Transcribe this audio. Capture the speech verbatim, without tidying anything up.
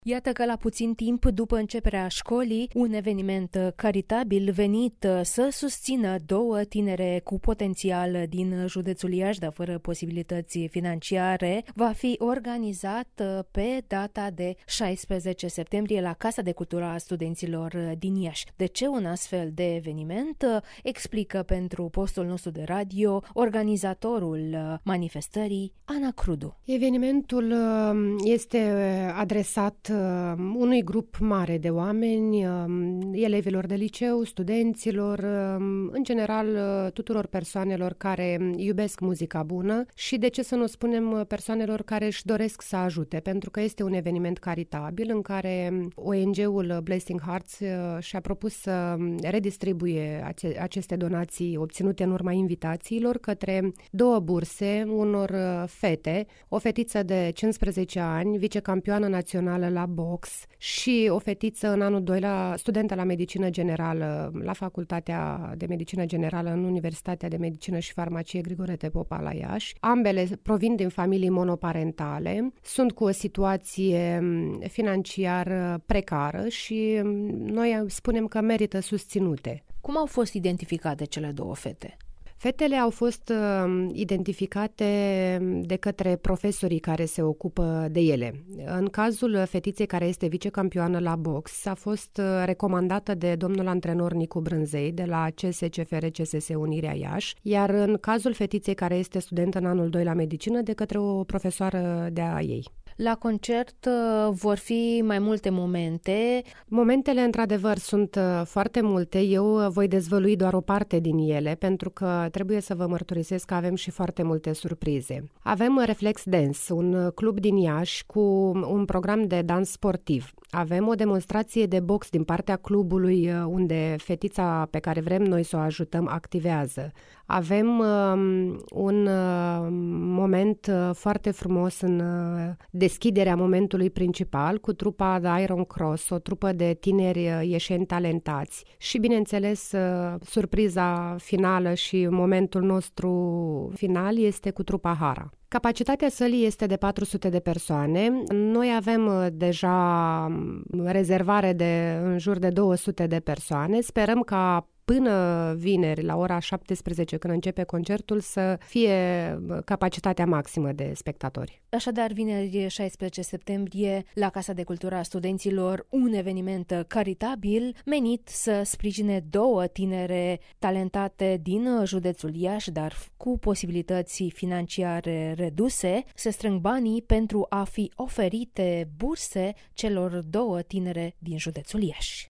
Iată că la puțin timp după începerea școlii, un eveniment caritabil venit să susțină două tinere cu potențial din județul Iași, dar fără posibilități financiare, va fi organizat pe data de șaisprezece septembrie la Casa de Cultură a Studenților din Iași. De ce un astfel de eveniment? Explică pentru postul nostru de radio organizatorul manifestării, Ana Crudu. Evenimentul este adresat unui grup mare de oameni, elevilor de liceu, studenților, în general tuturor persoanelor care iubesc muzica bună și, de ce să nu spunem, persoanelor care își doresc să ajute, pentru că este un eveniment caritabil în care O N G-ul Blessing Hearts și-a propus să redistribuie aceste donații obținute în urma invitațiilor către două burse unor fete, o fetiță de cincisprezece ani, vicecampioană națională la box și o fetiță în anul doi la studentă la medicină generală la Facultatea de Medicină Generală în Universitatea de Medicină și Farmacie Grigore Popa la Iași. Ambele provin din familii monoparentale, sunt cu o situație financiară precară și noi spunem că merită susținute. Cum au fost identificate cele două fete? Fetele au fost uh, identificate de către profesorii care se ocupă de ele. În cazul fetiței care este vicecampioană la box, a fost uh, recomandată de domnul antrenor Nicu Brânzei de la C S C F R C S S Unirea Iași, iar în cazul fetiței care este studentă în anul doi la medicină, de către o profesoară de-a ei. La concert vor fi mai multe momente. Momentele, într-adevăr, sunt foarte multe. Eu voi dezvălui doar o parte din ele, pentru că trebuie să vă mărturisesc că avem și foarte multe surprize. Avem Reflex Dance, un club din Iași cu un program de dans sportiv. Avem o demonstrație de box din partea clubului unde fetița pe care vrem noi să o ajutăm activează. Avem um, un uh, moment uh, foarte frumos în uh, deschiderea momentului principal cu trupa The Iron Cross, o trupă de tineri uh, ieșeni talentați și, bineînțeles, uh, surpriza finală și momentul nostru final este cu trupa Hara. Capacitatea sălii este de patru sute de persoane. Noi avem deja rezervare de în jur de două sute de persoane. Sperăm ca până vineri, la ora șaptesprezece, când începe concertul, să fie capacitatea maximă de spectatori. Așadar, vineri șaisprezece septembrie, la Casa de Cultură a Studenților, un eveniment caritabil menit să sprijine două tinere talentate din județul Iași, dar cu posibilități financiare reduse. Se strâng banii pentru a fi oferite burse celor două tinere din județul Iași.